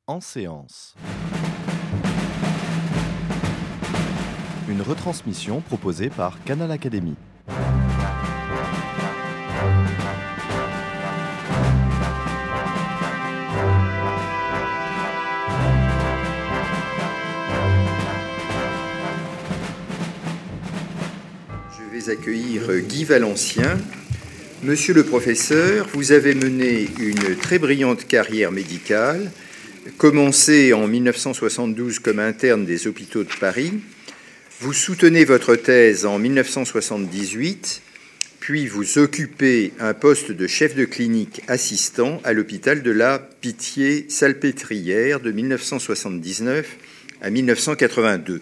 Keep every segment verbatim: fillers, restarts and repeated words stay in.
en séance. Une retransmission proposée par Canal Académie. Je vais accueillir Guy Valencien. Monsieur le professeur, vous avez mené une très brillante carrière médicale, commencée en mille neuf cent soixante-douze comme interne des hôpitaux de Paris. Vous soutenez votre thèse en mille neuf cent soixante-dix-huit, puis vous occupez un poste de chef de clinique assistant à l'hôpital de la Pitié-Salpêtrière de mille neuf cent soixante-dix-neuf à mille neuf cent quatre-vingt-deux.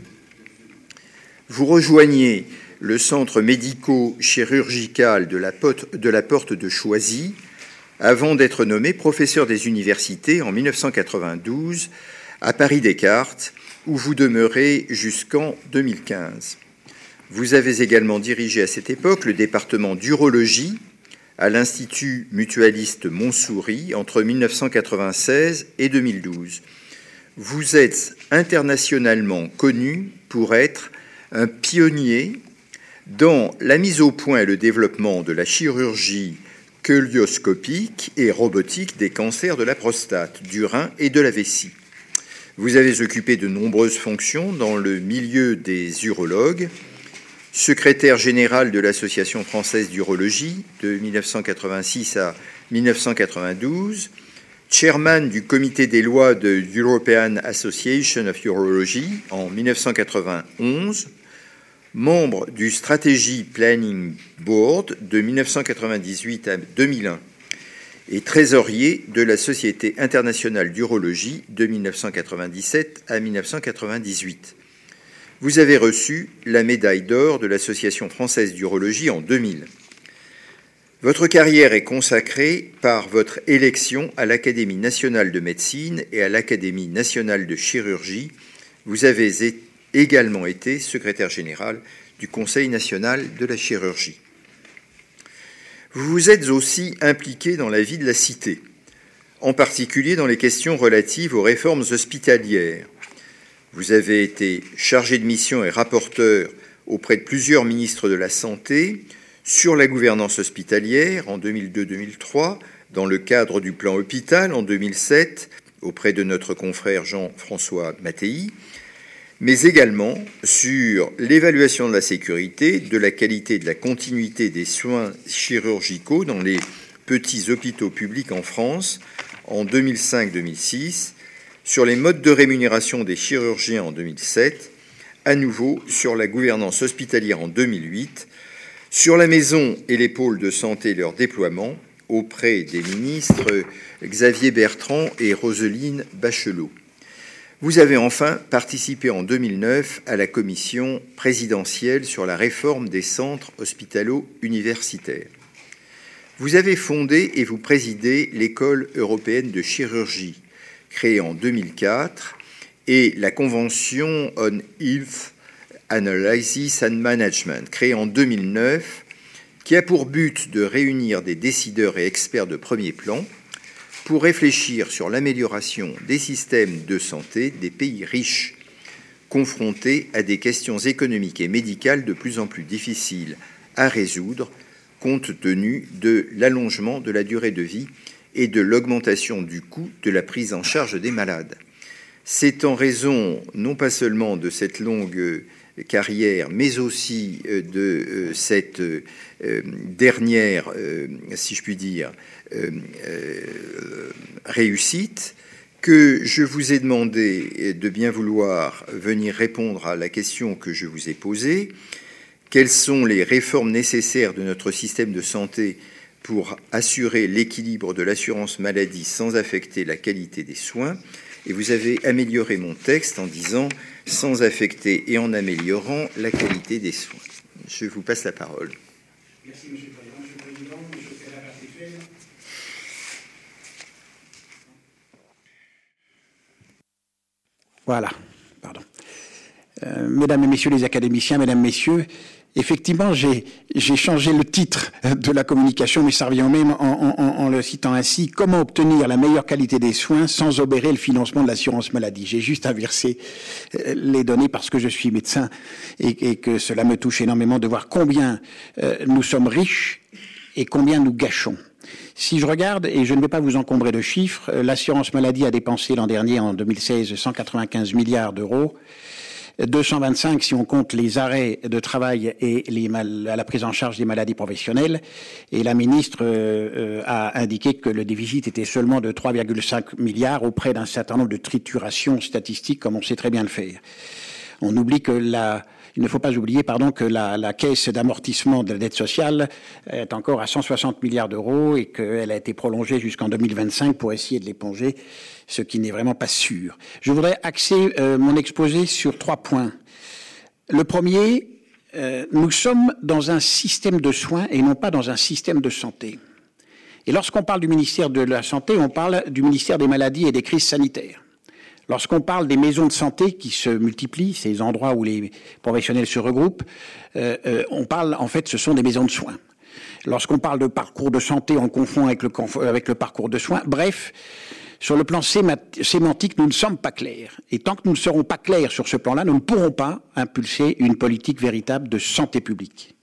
Vous rejoignez le centre médico-chirurgical de la, de la Porte de Choisy, avant d'être nommé professeur des universités en mille neuf cent quatre-vingt-douze à Paris-Descartes, où vous demeurez jusqu'en deux mille quinze. Vous avez également dirigé à cette époque le département d'urologie à l'Institut mutualiste Montsouris entre mille neuf cent quatre-vingt-seize et deux mille douze. Vous êtes internationalement connu pour être un pionnier dans la mise au point et le développement de la chirurgie cœlioscopique et robotique des cancers de la prostate, du rein et de la vessie. Vous avez occupé de nombreuses fonctions dans le milieu des urologues, secrétaire général de l'Association française d'urologie de mille neuf cent quatre-vingt-six à mille neuf cent quatre-vingt-douze, chairman du comité des lois de European Association of Urology en mille neuf cent quatre-vingt-onze, membre du Strategy Planning Board de mille neuf cent quatre-vingt-dix-huit à deux mille un et trésorier de la Société internationale d'urologie de mille neuf cent quatre-vingt-dix-sept à mille neuf cent quatre-vingt-dix-huit. Vous avez reçu la médaille d'or de l'Association française d'urologie en deux mille. Votre carrière est consacrée par votre élection à l'Académie nationale de médecine et à l'Académie nationale de chirurgie. Vous avez été également été secrétaire général du Conseil national de la chirurgie. Vous vous êtes aussi impliqué dans la vie de la cité, en particulier dans les questions relatives aux réformes hospitalières. Vous avez été chargé de mission et rapporteur auprès de plusieurs ministres de la Santé sur la gouvernance hospitalière en deux mille deux deux mille trois, dans le cadre du plan hôpital en deux mille sept, auprès de notre confrère Jean-François Mattei, mais également sur l'évaluation de la sécurité, de la qualité et de la continuité des soins chirurgicaux dans les petits hôpitaux publics en France en deux mille cinq deux mille six, sur les modes de rémunération des chirurgiens en deux mille sept, à nouveau sur la gouvernance hospitalière en deux mille huit, sur la maison et les pôles de santé et leur déploiement auprès des ministres Xavier Bertrand et Roselyne Bachelot. Vous avez enfin participé en deux mille neuf à la commission présidentielle sur la réforme des centres hospitalo-universitaires. Vous avez fondé et vous présidez l'École européenne de chirurgie, créée en deux mille quatre, et la Convention on Health Analysis and Management, créée en deux mille neuf, qui a pour but de réunir des décideurs et experts de premier plan pour réfléchir sur l'amélioration des systèmes de santé des pays riches, confrontés à des questions économiques et médicales de plus en plus difficiles à résoudre, compte tenu de l'allongement de la durée de vie et de l'augmentation du coût de la prise en charge des malades. C'est en raison non pas seulement de cette longue carrière, mais aussi de cette dernière, si je puis dire, réussite, que je vous ai demandé de bien vouloir venir répondre à la question que je vous ai posée. Quelles sont les réformes nécessaires de notre système de santé pour assurer l'équilibre de l'assurance maladie sans affecter la qualité des soins? Et vous avez amélioré mon texte en disant « sans affecter et en améliorant la qualité des soins ». Je vous passe la parole. Merci, Monsieur le Président. Monsieur le Président, Monsieur le Président Artificiel. Voilà, pardon. Euh, mesdames et Messieurs les académiciens, Mesdames, Messieurs, Effectivement, j'ai changé le titre de la communication, mais ça revient au même en, en, en le citant ainsi. Comment obtenir la meilleure qualité des soins sans obérer le financement de l'assurance maladie? J'ai juste inversé les données parce que je suis médecin et, et que cela me touche énormément de voir combien euh, nous sommes riches et combien nous gâchons. Si je regarde, et je ne vais pas vous encombrer de chiffres, l'assurance maladie a dépensé l'an dernier, en deux mille seize, cent quatre-vingt-quinze milliards d'euros. deux cent vingt-cinq si on compte les arrêts de travail et les mal, la prise en charge des maladies professionnelles. Et la ministre euh, a indiqué que le déficit était seulement de trois virgule cinq milliards auprès d'un certain nombre de triturations statistiques, comme on sait très bien le faire. On oublie que la... Il ne faut pas oublier, pardon, que la, la caisse d'amortissement de la dette sociale est encore à cent soixante milliards d'euros et qu'elle a été prolongée jusqu'en deux mille vingt-cinq pour essayer de l'éponger, ce qui n'est vraiment pas sûr. Je voudrais axer euh, mon exposé sur trois points. Le premier, euh, nous sommes dans un système de soins et non pas dans un système de santé. Et lorsqu'on parle du ministère de la Santé, on parle du ministère des maladies et des crises sanitaires. Lorsqu'on parle des maisons de santé qui se multiplient, ces endroits où les professionnels se regroupent, euh, euh, on parle, en fait, ce sont des maisons de soins. Lorsqu'on parle de parcours de santé, on confond avec le, avec le parcours de soins. Bref, sur le plan sémantique, nous ne sommes pas clairs. Et tant que nous ne serons pas clairs sur ce plan-là, nous ne pourrons pas impulser une politique véritable de santé publique.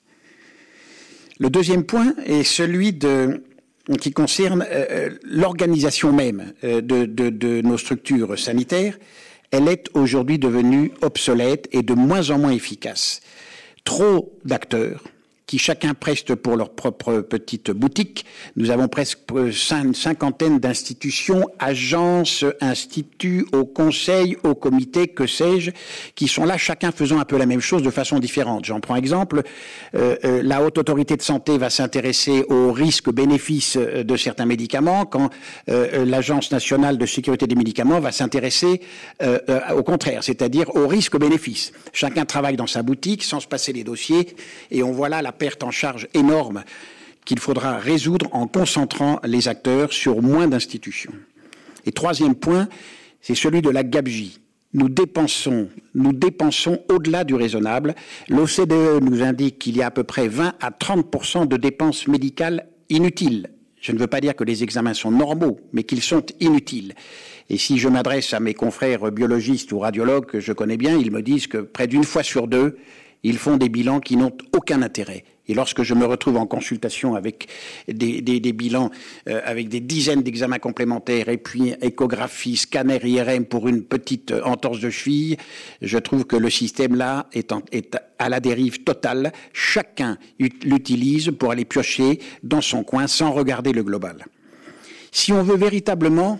Le deuxième point est celui de... qui concerne euh, l'organisation même euh, de, de, de nos structures sanitaires. Elle est aujourd'hui devenue obsolète et de moins en moins efficace. Trop d'acteurs qui chacun preste pour leur propre petite boutique. Nous avons presque une cinquantaine d'institutions, agences, instituts, au conseil, au comité, que sais-je, qui sont là, chacun faisant un peu la même chose de façon différente. J'en prends exemple, euh, euh, la Haute Autorité de Santé va s'intéresser aux risques-bénéfices de certains médicaments, quand euh, l'Agence nationale de sécurité des médicaments va s'intéresser euh, euh, au contraire, c'est-à-dire aux risques-bénéfices. Chacun travaille dans sa boutique sans se passer les dossiers, et on voit là la perte en charge énorme qu'il faudra résoudre en concentrant les acteurs sur moins d'institutions. Et troisième point, c'est celui de la gabegie. Nous dépensons, nous dépensons au-delà du raisonnable. L'O C D E nous indique qu'il y a à peu près vingt à trente pour cent de dépenses médicales inutiles. Je ne veux pas dire que les examens sont normaux, mais qu'ils sont inutiles. Et si je m'adresse à mes confrères biologistes ou radiologues que je connais bien, ils me disent que près d'une fois sur deux, ils font des bilans qui n'ont aucun intérêt. Et lorsque je me retrouve en consultation avec des, des, des bilans, euh, avec des dizaines d'examens complémentaires, et puis échographie, scanner, I R M pour une petite entorse de cheville, je trouve que le système-là est, en, est à la dérive totale. Chacun l'utilise pour aller piocher dans son coin sans regarder le global. Si on veut véritablement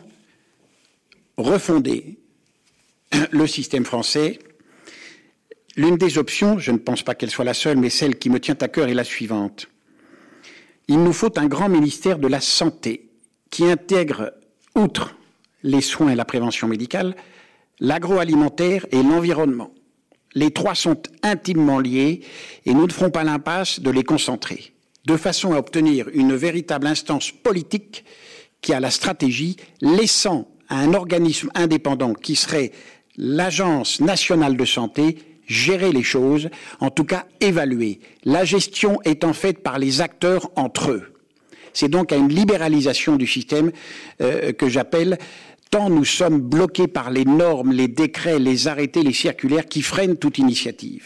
refonder le système français, l'une des options, je ne pense pas qu'elle soit la seule, mais celle qui me tient à cœur est la suivante. Il nous faut un grand ministère de la Santé qui intègre, outre les soins et la prévention médicale, l'agroalimentaire et l'environnement. Les trois sont intimement liés et nous ne ferons pas l'impasse de les concentrer, de façon à obtenir une véritable instance politique qui a la stratégie, laissant à un organisme indépendant qui serait l'Agence nationale de santé gérer les choses, en tout cas évaluer. La gestion étant faite par les acteurs entre eux. C'est donc à une libéralisation du système euh, que j'appelle, tant nous sommes bloqués par les normes, les décrets, les arrêtés, les circulaires qui freinent toute initiative.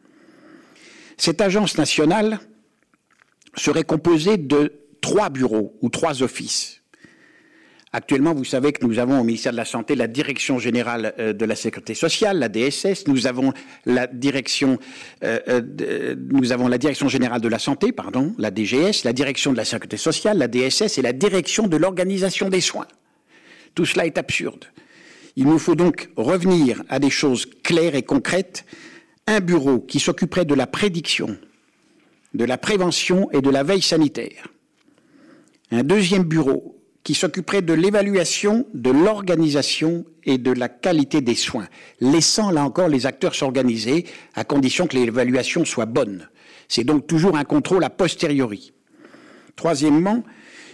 Cette agence nationale serait composée de trois bureaux ou trois offices. Actuellement, vous savez que nous avons au ministère de la Santé la Direction générale de la Sécurité sociale, la D S S. Nous avons la direction, euh, de, nous avons la Direction générale de la Santé, pardon, la D G S, la Direction de la Sécurité sociale, la D S S et la Direction de l'organisation des soins. Tout cela est absurde. Il nous faut donc revenir à des choses claires et concrètes. Un bureau qui s'occuperait de la prédiction, de la prévention et de la veille sanitaire. Un deuxième bureau qui s'occuperait de l'évaluation, de l'organisation et de la qualité des soins, laissant là encore les acteurs s'organiser à condition que l'évaluation soit bonne. C'est donc toujours un contrôle a posteriori. Troisièmement,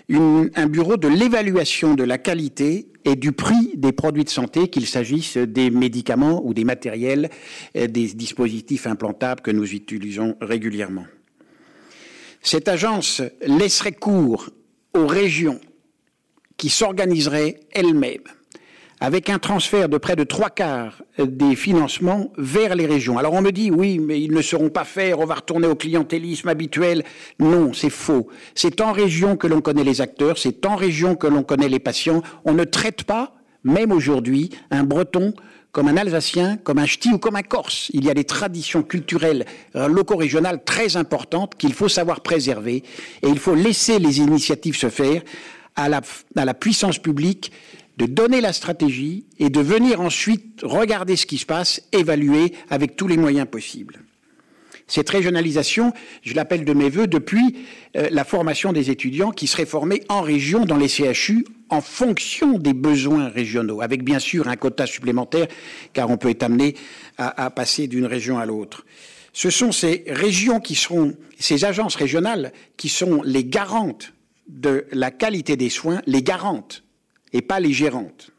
une, un bureau de l'évaluation de la qualité et du prix des produits de santé, qu'il s'agisse des médicaments ou des matériels, des dispositifs implantables que nous utilisons régulièrement. Cette agence laisserait cours aux régions qui s'organiseraient elles-mêmes, avec un transfert de près de trois quarts des financements vers les régions. Alors on me dit, oui, mais ils ne seront pas faits, on va retourner au clientélisme habituel. Non, c'est faux. C'est en région que l'on connaît les acteurs, c'est en région que l'on connaît les patients. On ne traite pas, même aujourd'hui, un Breton comme un Alsacien, comme un Ch'ti ou comme un Corse. Il y a des traditions culturelles euh, loco-régionales très importantes qu'il faut savoir préserver, et il faut laisser les initiatives se faire à la, à la puissance publique de donner la stratégie et de venir ensuite regarder ce qui se passe, évaluer avec tous les moyens possibles. Cette régionalisation, je l'appelle de mes voeux depuis euh, la formation des étudiants qui seraient formés en région dans les C H U en fonction des besoins régionaux, avec bien sûr un quota supplémentaire, car on peut être amené à, à passer d'une région à l'autre. Ce sont ces régions qui seront, ces agences régionales qui sont les garantes de la qualité des soins, les garantes, et pas les gérantes.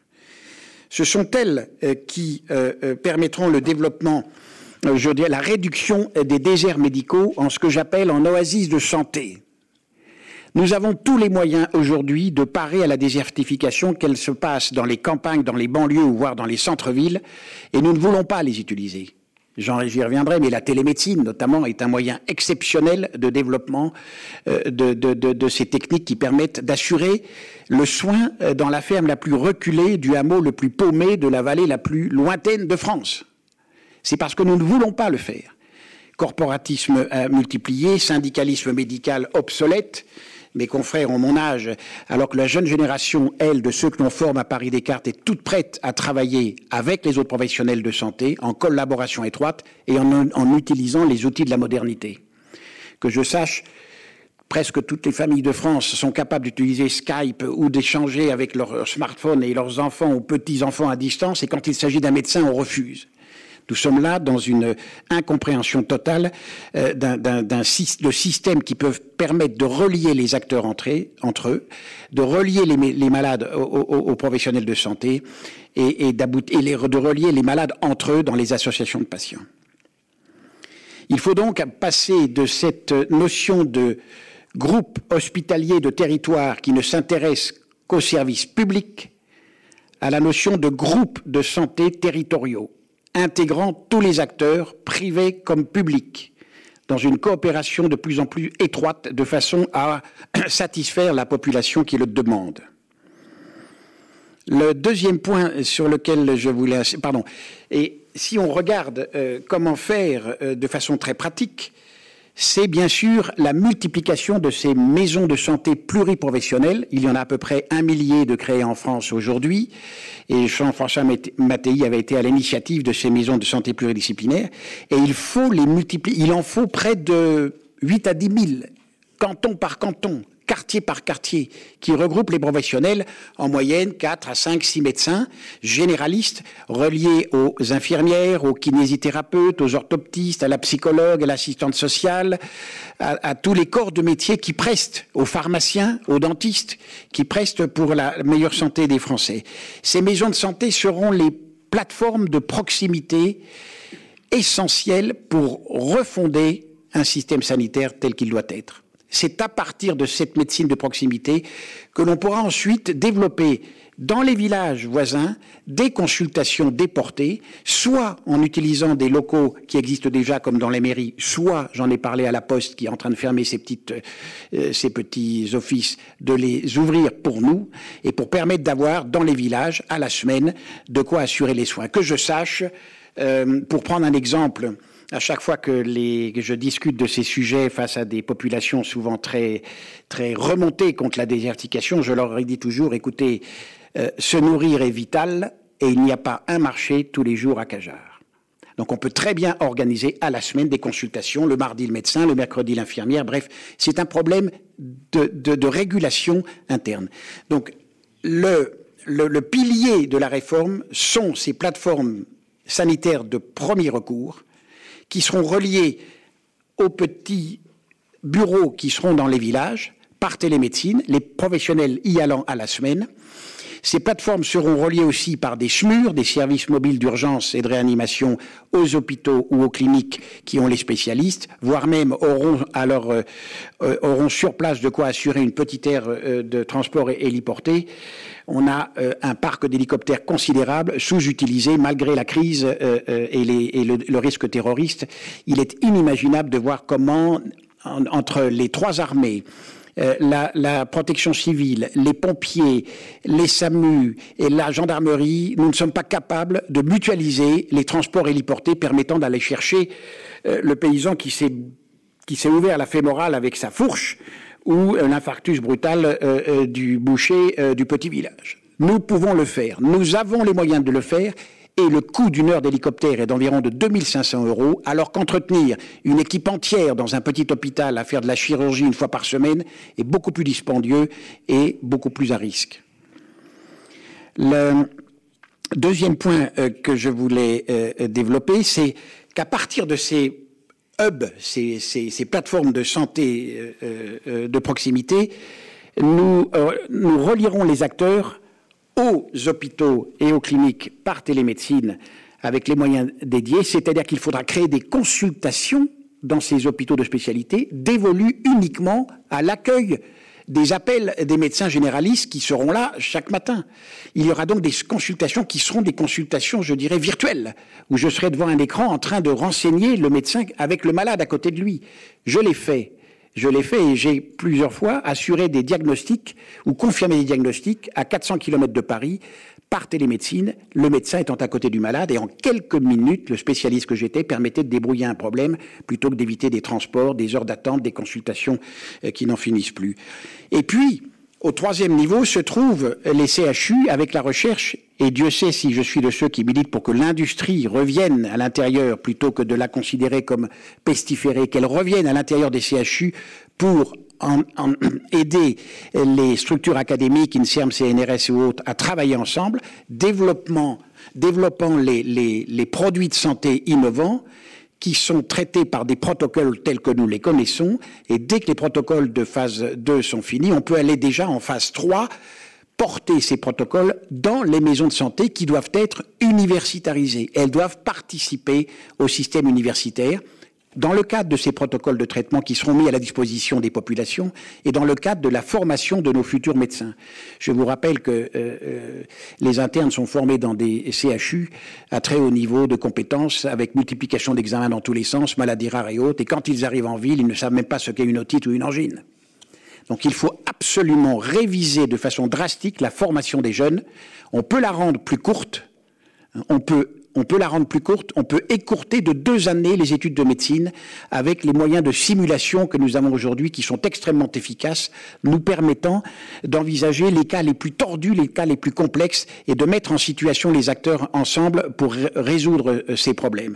Ce sont elles euh, qui euh, euh, permettront le développement, euh, je dirais, la réduction des déserts médicaux en ce que j'appelle en oasis de santé. Nous avons tous les moyens aujourd'hui de parer à la désertification, qu'elle se passe dans les campagnes, dans les banlieues ou voire dans les centres-villes, et nous ne voulons pas les utiliser. J'y reviendrai, mais la télémédecine, notamment, est un moyen exceptionnel de développement euh, de, de, de, de ces techniques qui permettent d'assurer le soin dans la ferme la plus reculée, du hameau le plus paumé, de la vallée la plus lointaine de France. C'est parce que nous ne voulons pas le faire. Corporatisme euh, multiplié, syndicalisme médical obsolète. Mes confrères ont mon âge, alors que la jeune génération, elle, de ceux que l'on forme à Paris Descartes, est toute prête à travailler avec les autres professionnels de santé, en collaboration étroite et en, en utilisant les outils de la modernité. Que je sache, presque toutes les familles de France sont capables d'utiliser Skype ou d'échanger avec leur smartphone et leurs enfants ou petits-enfants à distance, et quand il s'agit d'un médecin, on refuse. Nous sommes là dans une incompréhension totale euh, d'un, d'un, d'un de systèmes qui peuvent permettre de relier les acteurs entre, entre eux, de relier les, les malades aux, aux, aux professionnels de santé et, et, et les, de relier les malades entre eux dans les associations de patients. Il faut donc passer de cette notion de groupe hospitalier de territoire qui ne s'intéresse qu'aux services publics à la notion de groupe de santé territoriaux, intégrant tous les acteurs, privés comme publics, dans une coopération de plus en plus étroite, de façon à satisfaire la population qui le demande. Le deuxième point sur lequel je voulais... Pardon. Et si on regarde euh, comment faire euh, de façon très pratique, c'est bien sûr la multiplication de ces maisons de santé pluriprofessionnelles. Il y en a à peu près un millier de créées en France aujourd'hui. Et Jean-François Mattei avait été à l'initiative de ces maisons de santé pluridisciplinaires. Et il faut les multiplier. Il en faut près de huit à dix mille, canton par canton, quartier par quartier, qui regroupent les professionnels, en moyenne quatre à cinq, six médecins généralistes, reliés aux infirmières, aux kinésithérapeutes, aux orthoptistes, à la psychologue, à l'assistante sociale, à, à tous les corps de métier qui prestent, aux pharmaciens, aux dentistes, qui prestent pour la meilleure santé des Français. Ces maisons de santé seront les plateformes de proximité essentielles pour refonder un système sanitaire tel qu'il doit être. C'est à partir de cette médecine de proximité que l'on pourra ensuite développer dans les villages voisins des consultations déportées, soit en utilisant des locaux qui existent déjà comme dans les mairies, soit, j'en ai parlé à la Poste qui est en train de fermer ses, petites, euh, ses petits offices, de les ouvrir pour nous et pour permettre d'avoir dans les villages, à la semaine, de quoi assurer les soins. Que je sache, euh, pour prendre un exemple, à chaque fois que, les, que je discute de ces sujets face à des populations souvent très, très remontées contre la désertification, je leur ai dit toujours, écoutez, euh, se nourrir est vital et il n'y a pas un marché tous les jours à Cajarc. Donc on peut très bien organiser à la semaine des consultations, le mardi le médecin, le mercredi l'infirmière, bref, c'est un problème de, de, de régulation interne. Donc le, le, le pilier de la réforme sont ces plateformes sanitaires de premier recours, qui seront reliés aux petits bureaux qui seront dans les villages par télémédecine, les professionnels y allant à la semaine. Ces plateformes seront reliées aussi par des S M U R, des services mobiles d'urgence et de réanimation aux hôpitaux ou aux cliniques qui ont les spécialistes, voire même auront, alors, euh, euh, auront sur place de quoi assurer une petite aire euh, de transport héliporté. On a euh, un parc d'hélicoptères considérable, sous-utilisé malgré la crise euh, euh, et, les, et le, le risque terroriste. Il est inimaginable de voir comment, en, entre les trois armées, Euh, la, la protection civile, les pompiers, les S A M U et la gendarmerie, nous ne sommes pas capables de mutualiser les transports héliportés permettant d'aller chercher euh, le paysan qui s'est qui s'est ouvert la fémorale avec sa fourche ou euh, l'infarctus brutal euh, euh, du boucher euh, du petit village. Nous pouvons le faire. Nous avons les moyens de le faire. Et le coût d'une heure d'hélicoptère est d'environ de deux mille cinq cents euros, alors qu'entretenir une équipe entière dans un petit hôpital à faire de la chirurgie une fois par semaine est beaucoup plus dispendieux et beaucoup plus à risque. Le deuxième point euh, que je voulais euh, développer, c'est qu'à partir de ces hubs, ces, ces, ces plateformes de santé euh, euh, de proximité, nous, euh, nous relierons les acteurs aux hôpitaux et aux cliniques par télémédecine avec les moyens dédiés, c'est-à-dire qu'il faudra créer des consultations dans ces hôpitaux de spécialité dévolues uniquement à l'accueil des appels des médecins généralistes qui seront là chaque matin. Il y aura donc des consultations qui seront des consultations, je dirais, virtuelles, où je serai devant un écran en train de renseigner le médecin avec le malade à côté de lui. Je l'ai fait. Je l'ai fait et j'ai plusieurs fois assuré des diagnostics ou confirmé des diagnostics à quatre cents kilomètres de Paris par télémédecine, le médecin étant à côté du malade et en quelques minutes, le spécialiste que j'étais permettait de débrouiller un problème plutôt que d'éviter des transports, des heures d'attente, des consultations qui n'en finissent plus. Et puis, au troisième niveau se trouvent les C H U avec la recherche, et Dieu sait si je suis de ceux qui militent pour que l'industrie revienne à l'intérieur plutôt que de la considérer comme pestiférée, qu'elle revienne à l'intérieur des C H U pour en, en aider les structures académiques, INSERM, C N R S ou autres, à travailler ensemble, développement, développant les, les, les produits de santé innovants, qui sont traités par des protocoles tels que nous les connaissons, et dès que les protocoles de phase deux sont finis, on peut aller déjà en phase trois, porter ces protocoles dans les maisons de santé qui doivent être universitarisées. Elles doivent participer au système universitaire dans le cadre de ces protocoles de traitement qui seront mis à la disposition des populations et dans le cadre de la formation de nos futurs médecins. Je vous rappelle que euh, euh, les internes sont formés dans des C H U à très haut niveau de compétences, avec multiplication d'examens dans tous les sens, maladies rares et autres, et quand ils arrivent en ville, ils ne savent même pas ce qu'est une otite ou une angine. Donc il faut absolument réviser de façon drastique la formation des jeunes. On peut la rendre plus courte, on peut On peut la rendre plus courte, on peut écourter de deux années les études de médecine avec les moyens de simulation que nous avons aujourd'hui qui sont extrêmement efficaces, nous permettant d'envisager les cas les plus tordus, les cas les plus complexes et de mettre en situation les acteurs ensemble pour résoudre ces problèmes.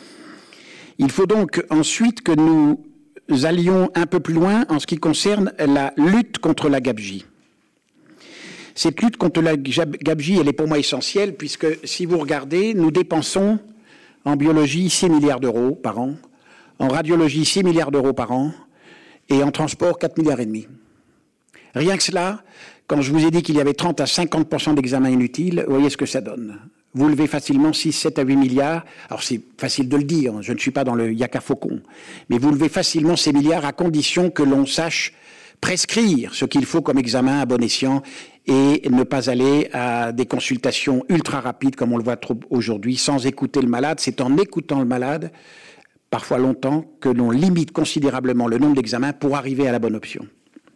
Il faut donc ensuite que nous allions un peu plus loin en ce qui concerne la lutte contre la gabegie. Cette lutte contre la gabegie, elle est pour moi essentielle, puisque si vous regardez, nous dépensons en biologie six milliards d'euros par an, en radiologie six milliards d'euros par an, et en transport quatre milliards et demi. Rien que cela, quand je vous ai dit qu'il y avait trente à cinquante pour cent d'examens inutiles, vous voyez ce que ça donne. Vous levez facilement six, sept à huit milliards, alors c'est facile de le dire, je ne suis pas dans le yaka faucon, mais vous levez facilement ces milliards à condition que l'on sache prescrire ce qu'il faut comme examen à bon escient et ne pas aller à des consultations ultra rapides comme on le voit trop aujourd'hui sans écouter le malade. C'est en écoutant le malade, parfois longtemps, que l'on limite considérablement le nombre d'examens pour arriver à la bonne option.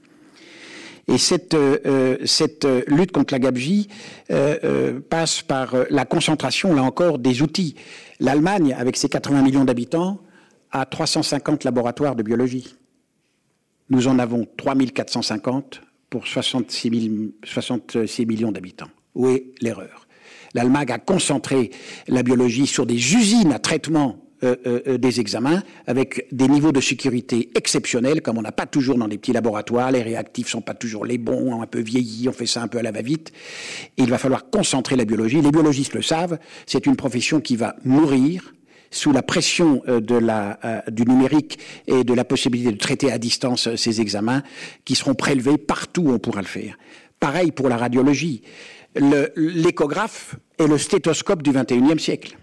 Et cette, euh, cette lutte contre la gabegie euh, euh, passe par la concentration, là encore, des outils. L'Allemagne, avec ses quatre-vingts millions d'habitants, a trois cent cinquante laboratoires de biologie. Nous en avons trois mille quatre cent cinquante pour soixante-six millions d'habitants. Où est l'erreur? L'Allemagne a concentré la biologie sur des usines à traitement euh, euh, des examens avec des niveaux de sécurité exceptionnels, comme on n'a pas toujours dans des petits laboratoires. Les réactifs sont pas toujours les bons, ont un peu vieilli, on fait ça un peu à la va-vite. Et il va falloir concentrer la biologie. Les biologistes le savent, c'est une profession qui va mourir sous la pression euh, de la, euh, du numérique et de la possibilité de traiter à distance euh, ces examens, qui seront prélevés partout où on pourra le faire. Pareil pour la radiologie. Le, l'échographe est le stéthoscope du vingt et unième siècle.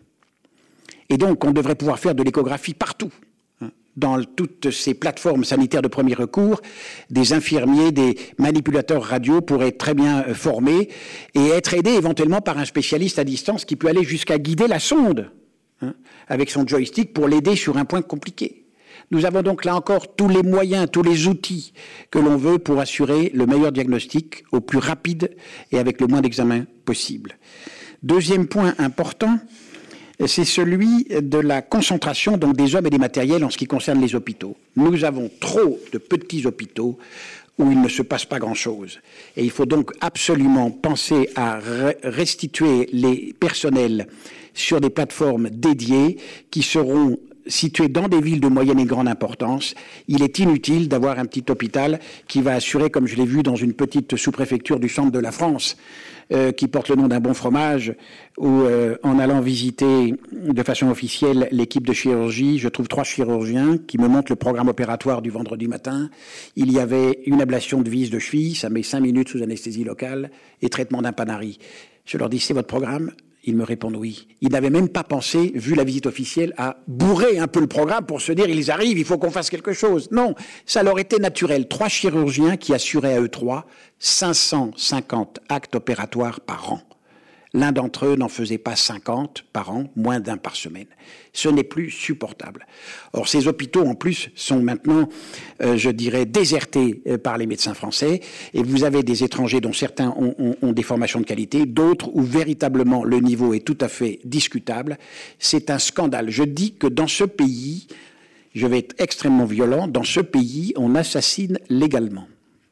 Et donc, on devrait pouvoir faire de l'échographie partout. Dans toutes ces plateformes sanitaires de premier recours, des infirmiers, des manipulateurs radio pourraient être très bien formés et être aidés éventuellement par un spécialiste à distance qui peut aller jusqu'à guider la sonde hein, avec son joystick pour l'aider sur un point compliqué. Nous avons donc là encore tous les moyens, tous les outils que l'on veut pour assurer le meilleur diagnostic au plus rapide et avec le moins d'examens possible. Deuxième point important, c'est celui de la concentration donc des hommes et des matériels en ce qui concerne les hôpitaux. Nous avons trop de petits hôpitaux où il ne se passe pas grand-chose. Et il faut donc absolument penser à restituer les personnels sur des plateformes dédiées qui seront situés dans des villes de moyenne et grande importance. Il est inutile d'avoir un petit hôpital qui va assurer, comme je l'ai vu dans une petite sous-préfecture du centre de la France, euh, qui porte le nom d'un bon fromage, où euh, en allant visiter de façon officielle l'équipe de chirurgie, je trouve trois chirurgiens qui me montrent le programme opératoire du vendredi matin. Il y avait une ablation de vis de cheville, ça met cinq minutes sous anesthésie locale, et traitement d'un panari. Je leur dis, c'est votre programme ? Ils me répondent oui. Ils n'avaient même pas pensé, vu la visite officielle, à bourrer un peu le programme pour se dire ils arrivent, il faut qu'on fasse quelque chose. Non, ça leur était naturel. Trois chirurgiens qui assuraient à eux trois cinq cent cinquante actes opératoires par an. L'un d'entre eux n'en faisait pas cinquante par an, moins d'un par semaine. Ce n'est plus supportable. Or, ces hôpitaux, en plus, sont maintenant, euh, je dirais, désertés euh, par les médecins français. Et vous avez des étrangers dont certains ont, ont, ont des formations de qualité, d'autres où véritablement le niveau est tout à fait discutable. C'est un scandale. Je dis que dans ce pays, je vais être extrêmement violent, dans ce pays, on assassine légalement.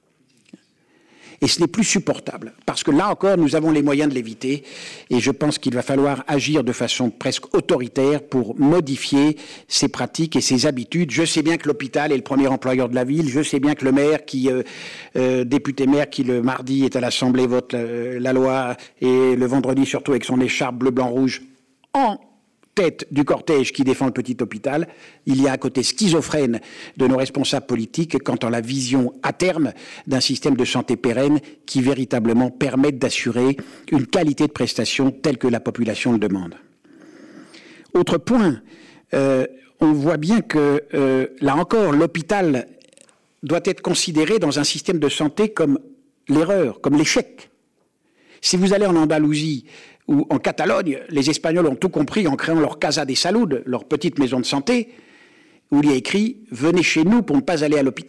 Et ce n'est plus supportable, parce que là encore, nous avons les moyens de l'éviter, et je pense qu'il va falloir agir de façon presque autoritaire pour modifier ces pratiques et ces habitudes. Je sais bien que l'hôpital est le premier employeur de la ville, je sais bien que le maire, qui, euh, euh, député maire, qui le mardi est à l'Assemblée, vote la, la loi, et le vendredi surtout avec son écharpe bleu, blanc, rouge, en tête du cortège qui défend le petit hôpital, il y a un côté schizophrène de nos responsables politiques quant à la vision à terme d'un système de santé pérenne qui véritablement permette d'assurer une qualité de prestation telle que la population le demande. Autre point, euh, on voit bien que, euh, là encore, l'hôpital doit être considéré dans un système de santé comme l'erreur, comme l'échec. Si vous allez en Andalousie, ou en Catalogne, les Espagnols ont tout compris en créant leur Casa de Salud, leur petite maison de santé, où il y a écrit « Venez chez nous pour ne pas aller à l'hôpital ».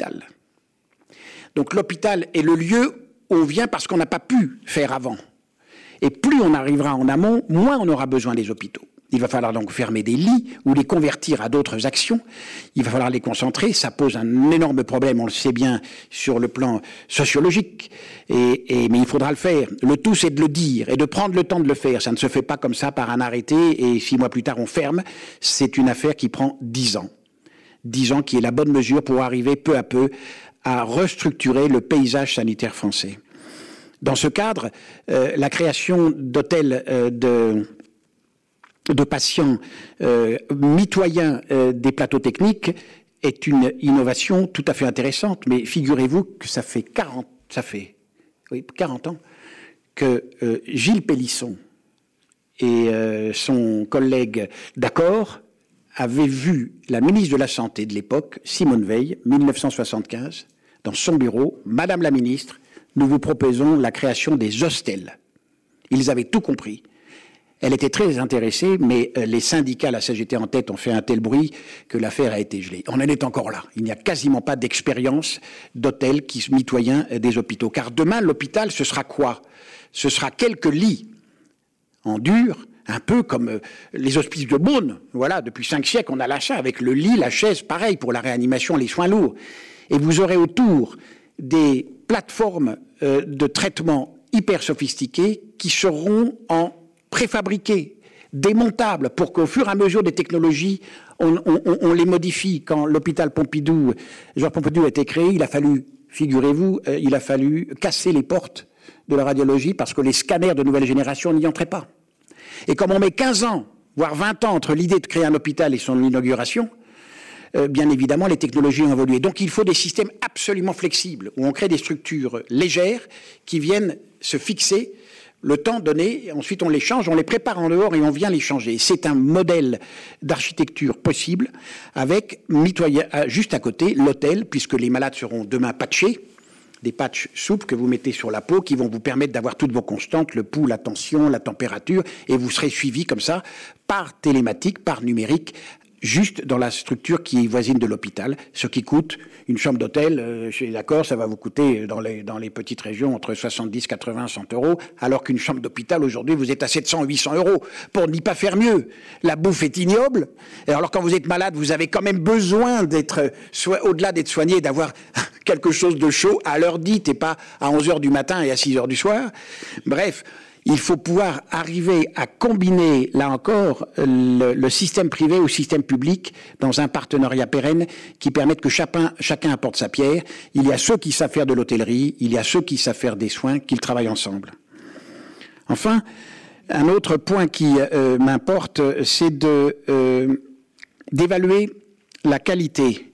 Donc l'hôpital est le lieu où on vient parce qu'on n'a pas pu faire avant. Et plus on arrivera en amont, moins on aura besoin des hôpitaux. Il va falloir donc fermer des lits ou les convertir à d'autres actions. Il va falloir les concentrer. Ça pose un énorme problème, on le sait bien, sur le plan sociologique. Et, et, mais il faudra le faire. Le tout, c'est de le dire et de prendre le temps de le faire. Ça ne se fait pas comme ça par un arrêté et six mois plus tard, on ferme. C'est une affaire qui prend dix ans. Dix ans qui est la bonne mesure pour arriver peu à peu à restructurer le paysage sanitaire français. Dans ce cadre, euh, la création d'hôtels euh, de... de patients euh, mitoyens euh, des plateaux techniques est une innovation tout à fait intéressante. Mais figurez-vous que ça fait quarante, ça fait, oui, quarante ans que euh, Gilles Pélisson et euh, son collègue d'accord avaient vu la ministre de la Santé de l'époque, Simone Veil, mille neuf cent soixante-quinze, dans son bureau, « Madame la ministre, nous vous proposons la création des hostels ». Ils avaient tout compris. Elle était très intéressée, mais les syndicats, la C G T en tête, ont fait un tel bruit que l'affaire a été gelée. On en est encore là. Il n'y a quasiment pas d'expérience d'hôtel qui se mitoyen des hôpitaux. Car demain, l'hôpital, ce sera quoi? Ce sera quelques lits en dur, un peu comme les hospices de Beaune. Voilà, depuis cinq siècles, on a l'achat avec le lit, la chaise, pareil pour la réanimation, les soins lourds. Et vous aurez autour des plateformes euh, de traitement hyper sophistiquées qui seront en préfabriqués, démontables, pour qu'au fur et à mesure des technologies, on, on, on les modifie. Quand l'hôpital Pompidou, Georges Pompidou a été créé, il a fallu, figurez-vous, euh, il a fallu casser les portes de la radiologie parce que les scanners de nouvelle génération n'y entraient pas. Et comme on met quinze ans voire vingt ans entre l'idée de créer un hôpital et son inauguration, euh, bien évidemment, les technologies ont évolué. Donc il faut des systèmes absolument flexibles, où on crée des structures légères qui viennent se fixer le temps donné, ensuite on les change, on les prépare en dehors et on vient les changer. C'est un modèle d'architecture possible avec, juste à côté, l'hôtel, puisque les malades seront demain patchés, des patchs souples que vous mettez sur la peau qui vont vous permettre d'avoir toutes vos constantes, le pouls, la tension, la température, et vous serez suivi comme ça par télématique, par numérique, juste dans la structure qui est voisine de l'hôpital, ce qui coûte une chambre d'hôtel, euh, je suis d'accord, ça va vous coûter dans les, dans les petites régions entre soixante-dix, quatre-vingts, cent euros, alors qu'une chambre d'hôpital aujourd'hui, vous êtes à sept cents, huit cents euros, pour n'y pas faire mieux. La bouffe est ignoble, et alors quand vous êtes malade, vous avez quand même besoin d'être, so- au-delà d'être soigné, d'avoir quelque chose de chaud à l'heure dite, et pas à onze heures du matin et à six heures du soir. Bref, il faut pouvoir arriver à combiner, là encore, le, le système privé au système public dans un partenariat pérenne qui permette que chacun, chacun apporte sa pierre. Il y a ceux qui savent faire de l'hôtellerie, il y a ceux qui savent faire des soins, qu'ils travaillent ensemble. Enfin, un autre point qui euh, m'importe, c'est de, euh, d'évaluer la qualité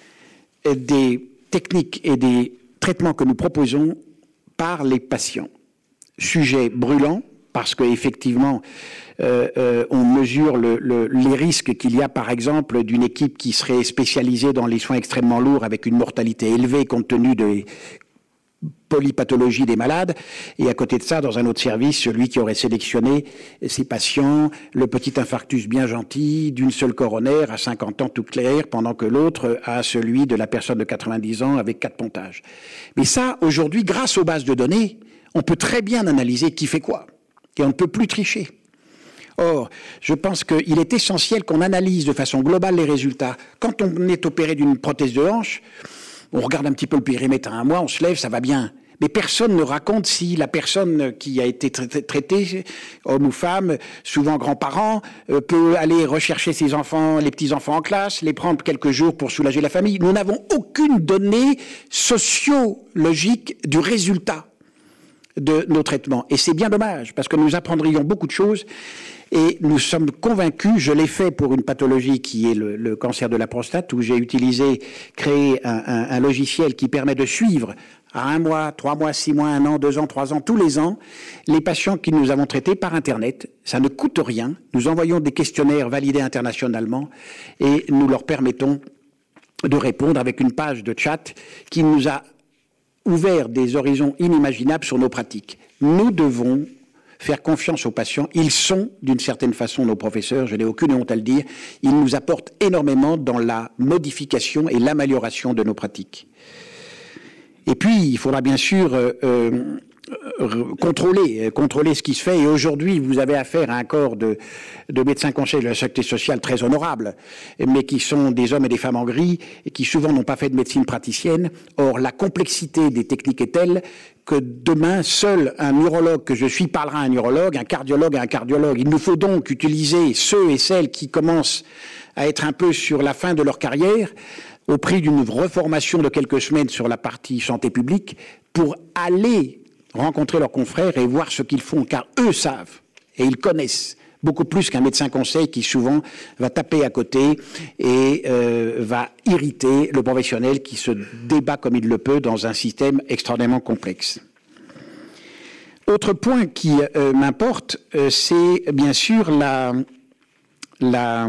des techniques et des traitements que nous proposons par les patients. Sujet brûlant, parce qu'effectivement, euh, euh, on mesure le, le, les risques qu'il y a, par exemple, d'une équipe qui serait spécialisée dans les soins extrêmement lourds avec une mortalité élevée compte tenu des polypathologies des malades, et à côté de ça, dans un autre service, celui qui aurait sélectionné ses patients, le petit infarctus bien gentil, d'une seule coronaire à cinquante ans tout clair, pendant que l'autre a celui de la personne de quatre-vingt-dix ans avec quatre pontages. Mais ça, aujourd'hui, grâce aux bases de données, on peut très bien analyser qui fait quoi, et on ne peut plus tricher. Or, je pense qu'il est essentiel qu'on analyse de façon globale les résultats. Quand on est opéré d'une prothèse de hanche, on regarde un petit peu le périmètre à un mois, on se lève, ça va bien. Mais personne ne raconte si la personne qui a été traitée, homme ou femme, souvent grands-parents, peut aller rechercher ses enfants, les petits-enfants en classe, les prendre quelques jours pour soulager la famille. Nous n'avons aucune donnée sociologique du résultat de nos traitements. Et c'est bien dommage, parce que nous apprendrions beaucoup de choses, et nous sommes convaincus, je l'ai fait pour une pathologie qui est le, le cancer de la prostate, où j'ai utilisé, créé un, un, un logiciel qui permet de suivre à un mois, trois mois, six mois, un an, deux ans, trois ans, tous les ans, les patients que nous avons traités par Internet. Ça ne coûte rien. Nous envoyons des questionnaires validés internationalement, et nous leur permettons de répondre avec une page de chat qui nous a ouvert des horizons inimaginables sur nos pratiques. Nous devons faire confiance aux patients. Ils sont, d'une certaine façon, nos professeurs, je n'ai aucune honte à le dire. Ils nous apportent énormément dans la modification et l'amélioration de nos pratiques. Et puis, il faudra bien sûr euh, euh, contrôler, contrôler ce qui se fait. Et aujourd'hui, vous avez affaire à un corps de, de médecins conseils de la sécurité sociale très honorables, mais qui sont des hommes et des femmes en gris, et qui souvent n'ont pas fait de médecine praticienne. Or, la complexité des techniques est telle que demain, seul un neurologue que je suis parlera à un neurologue, un cardiologue à un cardiologue. Il nous faut donc utiliser ceux et celles qui commencent à être un peu sur la fin de leur carrière, au prix d'une reformation de quelques semaines sur la partie santé publique, pour aller rencontrer leurs confrères et voir ce qu'ils font, car eux savent, et ils connaissent, beaucoup plus qu'un médecin conseil qui souvent va taper à côté et euh, va irriter le professionnel qui se débat comme il le peut dans un système extraordinairement complexe. Autre point qui euh, m'importe, euh, c'est bien sûr la, la,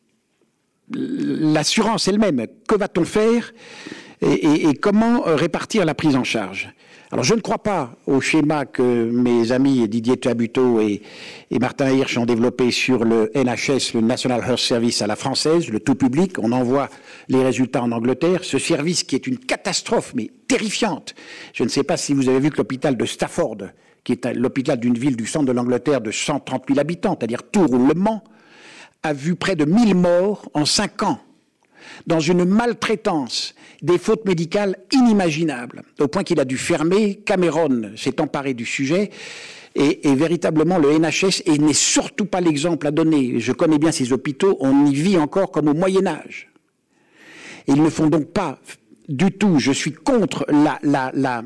l'assurance elle-même. Que va-t-on faire et, et, et comment répartir la prise en charge ? Alors, je ne crois pas au schéma que mes amis Didier Tabuteau et, et Martin Hirsch ont développé sur le N H S, le National Health Service à la française, le tout public. On envoie les résultats en Angleterre. Ce service qui est une catastrophe, mais terrifiante. Je ne sais pas si vous avez vu que l'hôpital de Stafford, qui est l'hôpital d'une ville du centre de l'Angleterre de cent trente mille habitants, c'est-à-dire Tours ou Le Mans, a vu près de mille morts en cinq ans. Dans une maltraitance, des fautes médicales inimaginables, au point qu'il a dû fermer. Cameron s'est emparé du sujet, et, et véritablement le N H S n'est surtout pas l'exemple à donner. Je connais bien ces hôpitaux, on y vit encore comme au Moyen-Âge. Ils ne font donc pas du tout, je suis contre la, la, la,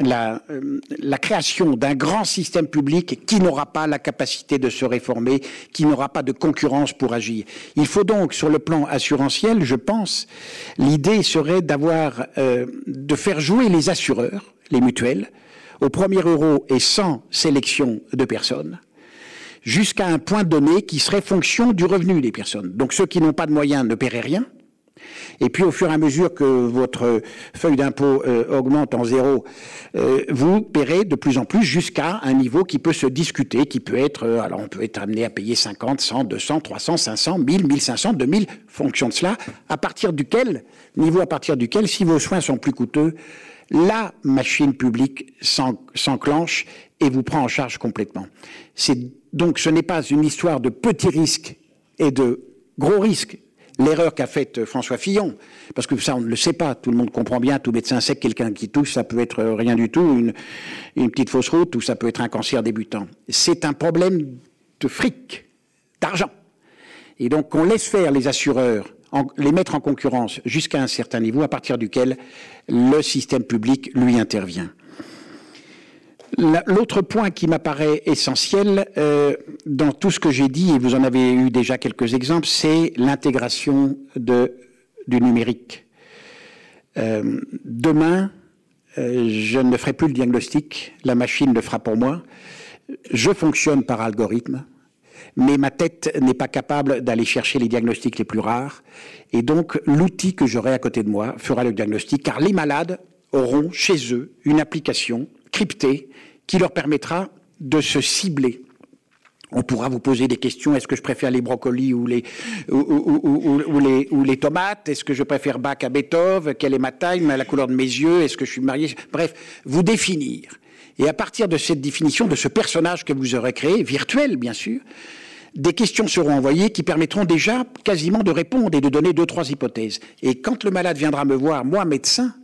la, euh, la création d'un grand système public qui n'aura pas la capacité de se réformer, qui n'aura pas de concurrence pour agir. Il faut donc, sur le plan assurantiel, je pense, l'idée serait d'avoir, euh, de faire jouer les assureurs, les mutuelles, au premier euro et sans sélection de personnes, jusqu'à un point donné qui serait fonction du revenu des personnes. Donc ceux qui n'ont pas de moyens ne paieraient rien. Et puis, au fur et à mesure que votre feuille d'impôt euh, augmente en zéro, euh, vous paierez de plus en plus jusqu'à un niveau qui peut se discuter, qui peut être, euh, alors on peut être amené à payer cinquante, cent, deux cents, trois cents, cinq cents, mille, mille cinq cents, deux mille, fonction de cela, à partir duquel, niveau à partir duquel, si vos soins sont plus coûteux, la machine publique s'enclenche et vous prend en charge complètement. C'est, donc, ce n'est pas une histoire de petits risques et de gros risques. L'erreur qu'a faite François Fillon, parce que ça on ne le sait pas, tout le monde comprend bien, tout médecin sait que quelqu'un qui touche, ça peut être rien du tout, une, une petite fausse route, ou ça peut être un cancer débutant. C'est un problème de fric, d'argent. Et donc on laisse faire les assureurs, en, les mettre en concurrence jusqu'à un certain niveau, à partir duquel le système public lui intervient. L'autre point qui m'apparaît essentiel euh, dans tout ce que j'ai dit, et vous en avez eu déjà quelques exemples, c'est l'intégration de, du numérique. Euh, demain, euh, je ne ferai plus le diagnostic, la machine le fera pour moi. Je fonctionne par algorithme, mais ma tête n'est pas capable d'aller chercher les diagnostics les plus rares. Et donc, l'outil que j'aurai à côté de moi fera le diagnostic, car les malades auront chez eux une application cryptée qui leur permettra de se cibler. On pourra vous poser des questions, est-ce que je préfère les brocolis ou les, ou, ou, ou, ou les, ou les tomates? Est-ce que je préfère Bach à Beethoven? Quelle est ma taille? La couleur de mes yeux? Est-ce que je suis marié? Bref, vous définir. Et à partir de cette définition, de ce personnage que vous aurez créé, virtuel bien sûr, des questions seront envoyées qui permettront déjà quasiment de répondre et de donner deux, trois hypothèses. Et quand le malade viendra me voir, moi médecin,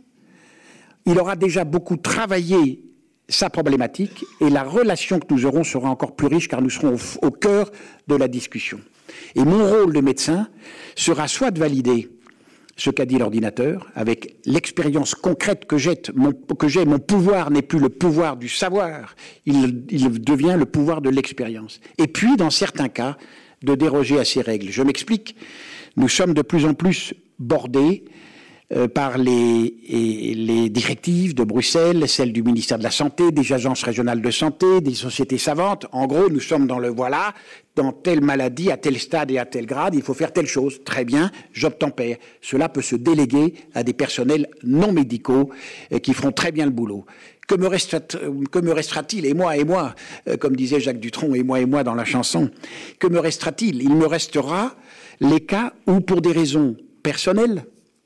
il aura déjà beaucoup travaillé sa problématique, et la relation que nous aurons sera encore plus riche car nous serons au, au cœur de la discussion. Et mon rôle de médecin sera soit de valider ce qu'a dit l'ordinateur, avec l'expérience concrète que j'ai, mon, que j'ai, mon pouvoir n'est plus le pouvoir du savoir, il, il devient le pouvoir de l'expérience. Et puis, dans certains cas, de déroger à ces règles. Je m'explique, nous sommes de plus en plus bordés Euh, par les, et les directives de Bruxelles, celles du ministère de la Santé, des agences régionales de santé, des sociétés savantes. En gros, nous sommes dans le voilà, dans telle maladie, à tel stade et à tel grade, il faut faire telle chose. Très bien, j'obtempère. Cela peut se déléguer à des personnels non médicaux euh, qui feront très bien le boulot. Que me restera, que me restera-t-il, et moi, et moi, euh, comme disait Jacques Dutronc, et moi, et moi dans la chanson, que me restera-t-il? Il me restera les cas où, pour des raisons personnelles,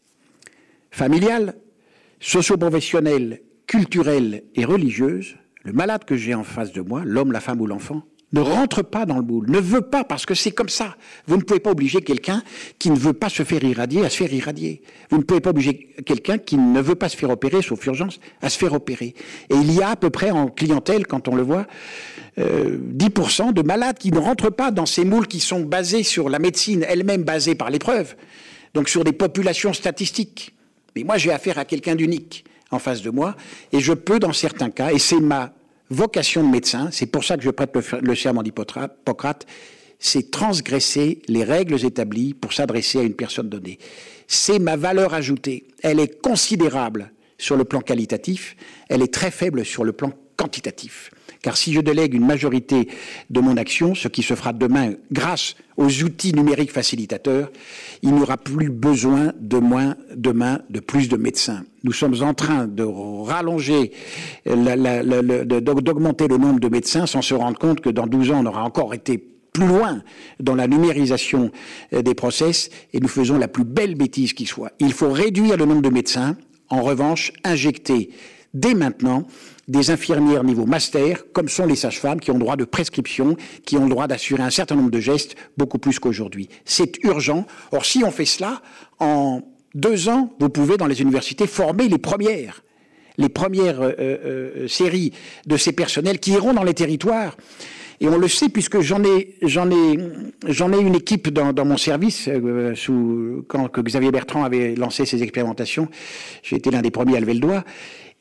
familiale, socio-professionnelle, culturelle et religieuse, le malade que j'ai en face de moi, l'homme, la femme ou l'enfant, ne rentre pas dans le moule, ne veut pas, parce que c'est comme ça. Vous ne pouvez pas obliger quelqu'un qui ne veut pas se faire irradier à se faire irradier. Vous ne pouvez pas obliger quelqu'un qui ne veut pas se faire opérer, sauf urgence, à se faire opérer. Et il y a à peu près en clientèle, quand on le voit, euh, dix pour cent de malades qui ne rentrent pas dans ces moules qui sont basés sur la médecine elle-même basée par l'épreuve, donc sur des populations statistiques. Mais moi, j'ai affaire à quelqu'un d'unique en face de moi, et je peux, dans certains cas, et c'est ma vocation de médecin, c'est pour ça que je prête le, le serment d'Hippocrate, c'est transgresser les règles établies pour s'adresser à une personne donnée. C'est ma valeur ajoutée. Elle est considérable sur le plan qualitatif, elle est très faible sur le plan quantitatif. Car si je délègue une majorité de mon action, ce qui se fera demain grâce aux outils numériques facilitateurs, il n'y aura plus besoin de moins, demain, de plus de médecins. Nous sommes en train de rallonger, la, la, la, la, d'augmenter le nombre de médecins sans se rendre compte que dans douze ans, on aura encore été plus loin dans la numérisation des process et nous faisons la plus belle bêtise qui soit. Il faut réduire le nombre de médecins, en revanche, injecter dès maintenant des infirmières niveau master, comme sont les sages-femmes, qui ont le droit de prescription, qui ont le droit d'assurer un certain nombre de gestes, beaucoup plus qu'aujourd'hui. C'est urgent. Or, si on fait cela, en deux ans, vous pouvez, dans les universités, former les premières, les premières euh, euh, séries de ces personnels qui iront dans les territoires. Et on le sait, puisque j'en ai, j'en ai, j'en ai une équipe dans, dans mon service, euh, sous, quand que Xavier Bertrand avait lancé ses expérimentations, j'ai été l'un des premiers à lever le doigt.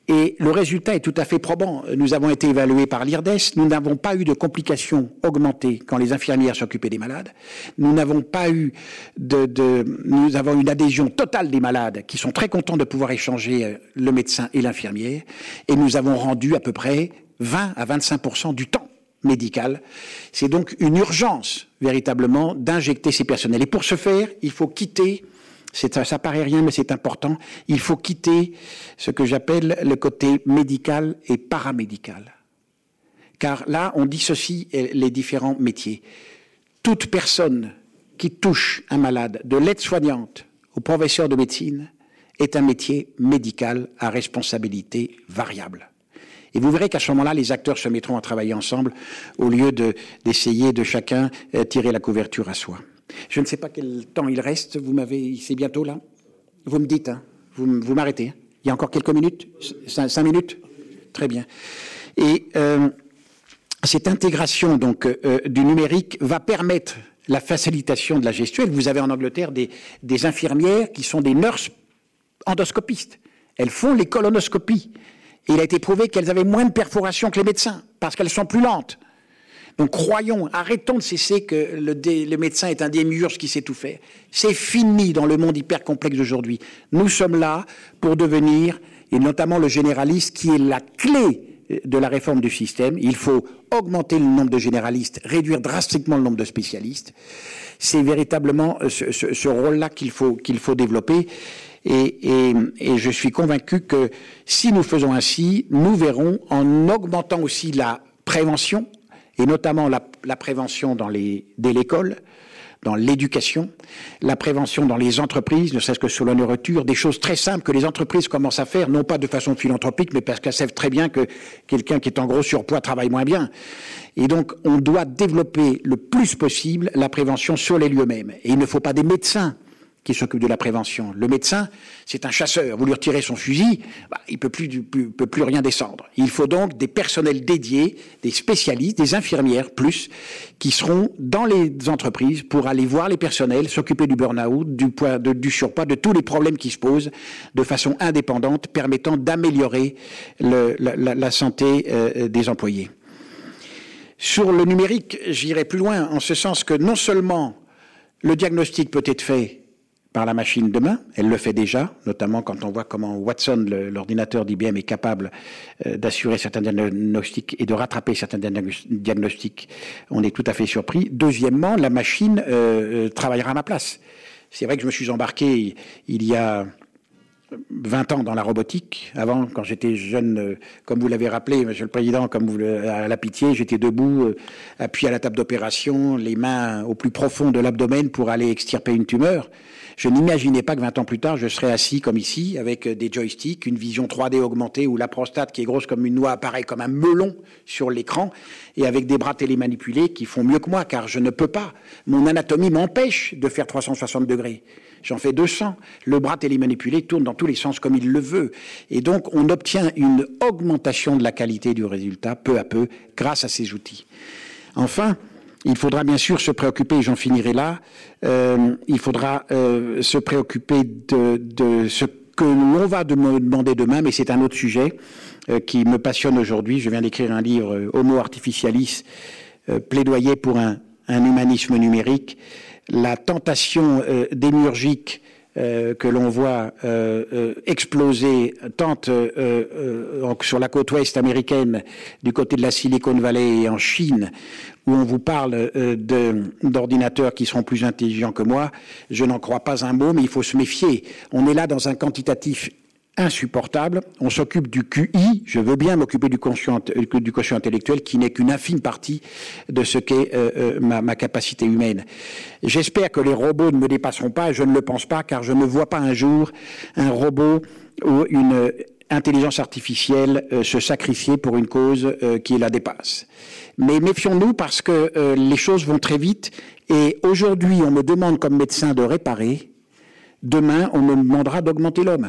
Et le résultat est tout à fait probant. Nous avons été évalués par l'I R D E S. Nous n'avons pas eu de complications augmentées quand les infirmières s'occupaient des malades. Nous n'avons pas eu de, de, nous avons une adhésion totale des malades qui sont très contents de pouvoir échanger le médecin et l'infirmière. Et nous avons rendu à peu près vingt à vingt-cinq pour cent du temps médical. C'est donc une urgence, véritablement, d'injecter ces personnels. Et pour ce faire, il faut quitter, c'est, ça, ça paraît rien, mais c'est important, il faut quitter ce que j'appelle le côté médical et paramédical. Car là, on dissocie les différents métiers. Toute personne qui touche un malade, de l'aide-soignante au professeur de médecine, est un métier médical à responsabilité variable. Et vous verrez qu'à ce moment-là, les acteurs se mettront à travailler ensemble au lieu de, d'essayer de chacun euh, tirer la couverture à soi. Je ne sais pas quel temps il reste. Vous m'avez, c'est bientôt là. Vous me dites, hein, vous, vous m'arrêtez. Hein. Il y a encore quelques minutes, cinq, cinq minutes. Très bien. Et euh, cette intégration donc euh, du numérique va permettre la facilitation de la gestuelle. Vous avez en Angleterre des, des infirmières qui sont des nurses endoscopistes. Elles font les colonoscopies. Et il a été prouvé qu'elles avaient moins de perforations que les médecins, parce qu'elles sont plus lentes. Donc croyons, arrêtons de cesser que le, dé, le médecin est un démiurge qui sait tout faire. C'est fini dans le monde hyper complexe d'aujourd'hui. Nous sommes là pour devenir, et notamment le généraliste, qui est la clé de la réforme du système. Il faut augmenter le nombre de généralistes, réduire drastiquement le nombre de spécialistes. C'est véritablement ce, ce, ce rôle-là qu'il faut, qu'il faut développer. Et, et, et je suis convaincu que si nous faisons ainsi, nous verrons, en augmentant aussi la prévention, et notamment la, la prévention dans les, dès l'école, dans l'éducation, la prévention dans les entreprises, ne serait-ce que sur la nourriture, des choses très simples que les entreprises commencent à faire, non pas de façon philanthropique, mais parce qu'elles savent très bien que quelqu'un qui est en gros surpoids travaille moins bien. Et donc, on doit développer le plus possible la prévention sur les lieux mêmes. Et il ne faut pas des médecins qui s'occupe de la prévention. Le médecin, c'est un chasseur. Vous lui retirez son fusil, bah, il ne peut plus, plus, peut plus rien descendre. Il faut donc des personnels dédiés, des spécialistes, des infirmières plus, qui seront dans les entreprises pour aller voir les personnels, s'occuper du burn-out, du, poids, de, du surpoids, de tous les problèmes qui se posent de façon indépendante, permettant d'améliorer le, la, la, la santé euh, des employés. Sur le numérique, j'irai plus loin, en ce sens que non seulement le diagnostic peut être fait par la machine demain, elle le fait déjà, notamment quand on voit comment Watson, le, l'ordinateur d'I B M, est capable euh, d'assurer certains diagnostics et de rattraper certains diagnostics. On est tout à fait surpris. Deuxièmement, la machine euh, travaillera à ma place. C'est vrai que je me suis embarqué il y a vingt ans dans la robotique. Avant, quand j'étais jeune, euh, comme vous l'avez rappelé, Monsieur le Président, comme vous le, à la Pitié, j'étais debout, euh, appuyé à la table d'opération, les mains au plus profond de l'abdomen pour aller extirper une tumeur. Je n'imaginais pas que vingt ans plus tard, je serais assis comme ici, avec des joysticks, une vision trois D augmentée, où la prostate, qui est grosse comme une noix, apparaît comme un melon sur l'écran, et avec des bras télémanipulés qui font mieux que moi, car je ne peux pas. Mon anatomie m'empêche de faire trois cent soixante degrés. J'en fais deux cents. Le bras télémanipulé tourne dans tous les sens comme il le veut. Et donc, on obtient une augmentation de la qualité du résultat, peu à peu, grâce à ces outils. Enfin, il faudra bien sûr se préoccuper, et j'en finirai là, euh, il faudra euh, se préoccuper de, de ce que l'on va de me demander demain, mais c'est un autre sujet euh, qui me passionne aujourd'hui. Je viens d'écrire un livre, euh, Homo Artificialis, euh, plaidoyer pour un, un humanisme numérique. La tentation euh, démiurgique Euh, que l'on voit euh, euh, exploser tant euh, euh, sur la côte ouest américaine, du côté de la Silicon Valley et en Chine, où on vous parle euh, de, d'ordinateurs qui seront plus intelligents que moi, je n'en crois pas un mot, mais il faut se méfier. On est là dans un quantitatif insupportable. On s'occupe du Q I, je veux bien m'occuper du quotient, du quotient intellectuel, qui n'est qu'une infime partie de ce qu'est euh, euh, ma, ma capacité humaine. J'espère que les robots ne me dépasseront pas, et je ne le pense pas, car je ne vois pas un jour un robot ou une intelligence artificielle euh, se sacrifier pour une cause euh, qui la dépasse. Mais méfions-nous, parce que euh, les choses vont très vite, et aujourd'hui on me demande comme médecin de réparer, demain on me demandera d'augmenter l'homme.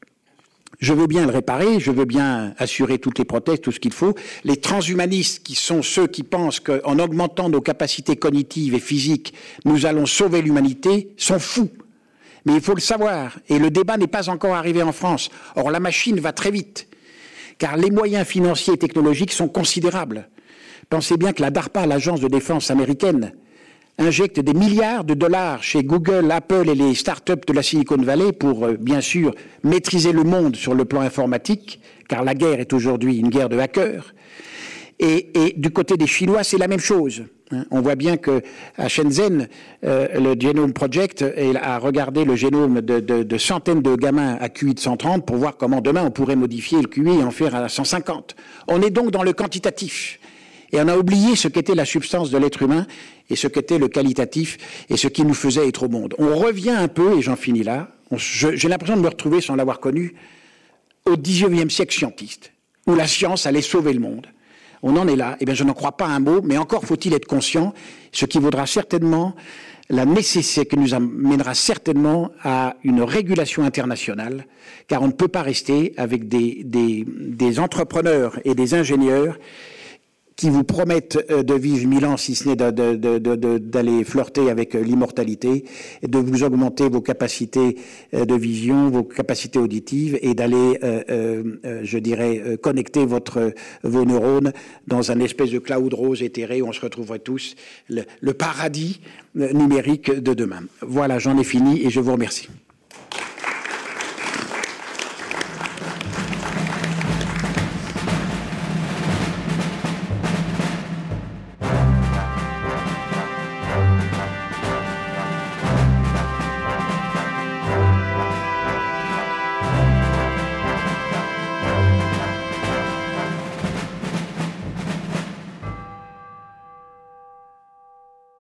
Je veux bien le réparer, je veux bien assurer toutes les prothèses, tout ce qu'il faut. Les transhumanistes, qui sont ceux qui pensent qu'en augmentant nos capacités cognitives et physiques, nous allons sauver l'humanité, sont fous. Mais il faut le savoir, et le débat n'est pas encore arrivé en France. Or, la machine va très vite. car les moyens financiers et technologiques sont considérables. Pensez bien que la DARPA, l'agence de défense américaine, injecte des milliards de dollars chez Google, Apple et les startups de la Silicon Valley pour, euh, bien sûr, maîtriser le monde sur le plan informatique, car la guerre est aujourd'hui une guerre de hackers. Et, et du côté des Chinois, c'est la même chose. Hein. On voit bien que à Shenzhen, euh, le Genome Project a regardé le génome de, de, de centaines de gamins à Q I de cent trente pour voir comment demain on pourrait modifier le Q I et en faire à cent cinquante. On est donc dans le quantitatif. Et on a oublié ce qu'était la substance de l'être humain et ce qu'était le qualitatif et ce qui nous faisait être au monde. On revient un peu, et j'en finis là, on, je, j'ai l'impression de me retrouver, sans l'avoir connu, au dix-neuvième siècle scientiste, où la science allait sauver le monde. On en est là. Eh bien, je n'en crois pas un mot, mais encore faut-il être conscient, ce qui vaudra certainement la nécessité, qui nous amènera certainement à une régulation internationale, car on ne peut pas rester avec des, des, des entrepreneurs et des ingénieurs qui vous promettent de vivre mille ans, si ce n'est de, de, de, de, d'aller flirter avec l'immortalité, de vous augmenter vos capacités de vision, vos capacités auditives, et d'aller, euh, euh, je dirais, connecter votre, vos neurones dans un espèce de cloud rose éthéré où on se retrouverait tous, le, le paradis numérique de demain. Voilà, j'en ai fini et je vous remercie.